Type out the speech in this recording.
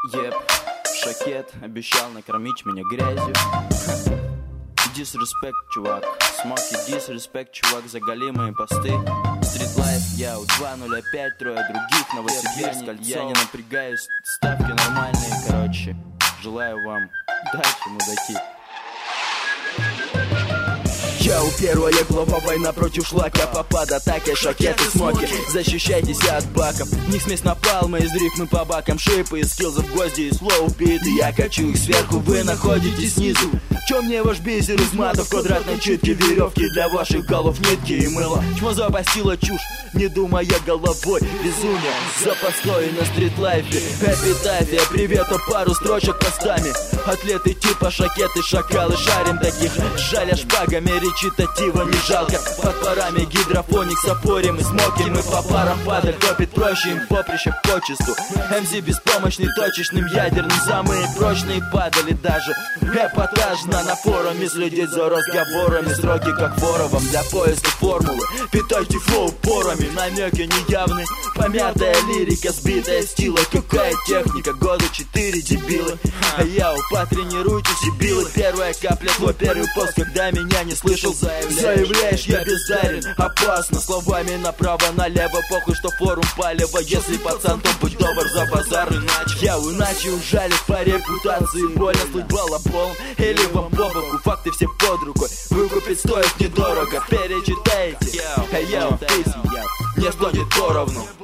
Еп, Шакет обещал накормить меня грязью. Дисреспект, чувак. Смоки, дисреспект, чувак, за голимые посты. Street Life, я у 205, трое других, Новосибирск, Кольцо. Я не напрягаюсь, ставки нормальные, короче. Желаю вам удачи, мудаки. Чау, первая глава, война против шлака. Попад атаки, шакеты, смоки. Защищайтесь от баков. В них смесь напалма из рифмы по бакам. Шипы из скиллзов, гвозди и слоу биты. Я качу их сверху, вы находите снизу. Чё мне ваш бисер из матов, квадратной читки, веревки для ваших голов, нитки и мыло. Чмо запастила чушь, не думая головой. Безумие, запасное на стритлайфе. Эпитафия, привета, пару строчек постами. Атлеты типа шакеты, шакалы, шарим таких. Жаля шпагами, речитатива не жалко. Под парами гидрофоник с опорем и смоки. Мы по парам падаль, топит проще им поприще почесту. МЗ беспомощный, точечным, ядерным. Самые прочные падали даже. Эпатажно на форуме следить за разговорами. Сроки как форовом для поиска формулы. Питайте флоу порами, намеки неявны. Помятая лирика, сбитая стила. Какая техника, года 4 дебилы. А я потренируйтесь, дебилы. Первая капля, твой первый пост, когда меня не слышал. Заявляешь, я бездарен, опасно. Словами направо-налево, похуй, что форум палево. Если пацан, то будь добр, за базар иначе. Я иначе ужалит по репутации. Больно слыть балабол или вам по боку. Факты все под рукой, выкупить стоит недорого. Перечитайте, а я в песне, не стоит поровну.